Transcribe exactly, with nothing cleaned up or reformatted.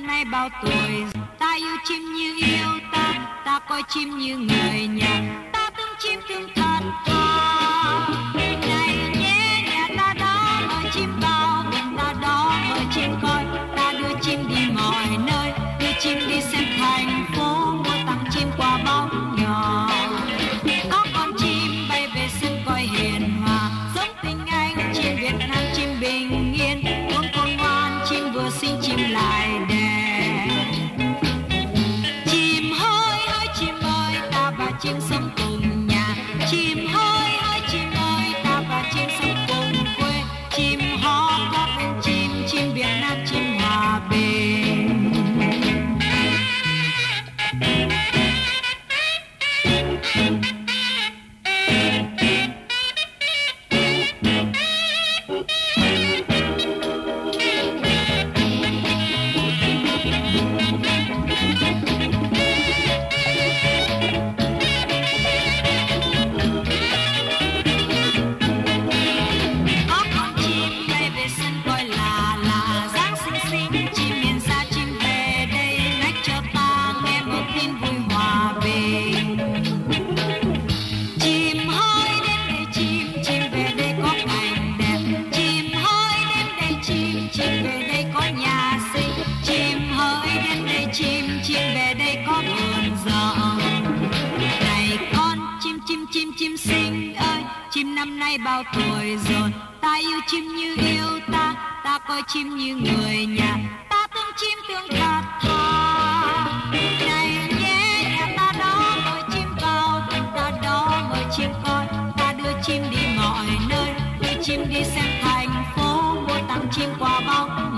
nay bao tuổi, ta yêu chim như yêu ta, ta coi chim như người nhà, ta thương chim thương thật thà. Này nhé nhà ta đó mời chim vào, vườn ta đó mời chim coi, ta đưa chim đi mọi nơi, đưa chim đi xem thành phố, mua tặng chim quà bóng nhỏ. Có con chim bay về sân coi hiền hòa, giống tình anh chim Việt Nam chim bình yên, con con ngoan chim vừa xinh chim lại đẹp. Chim hỡi hỡi chim ơi, ta và chim sống cùng nhà. Chim hỡi hỡi chim ơi, ta và chim sống cùng quê. Chim hót hót bên chim, chim Việt Nam chim hòa bình. Năm nay bao tuổi rồi, ta yêu chim như yêu ta, ta coi chim như người nhà, ta thương chim thương thật thà. Này nhé nhà ta đó mời chim vào, vườn ta đó mời chim coi, ta đưa chim đi mọi nơi, đưa chim đi xem thành phố, mua tặng chim quà bóng.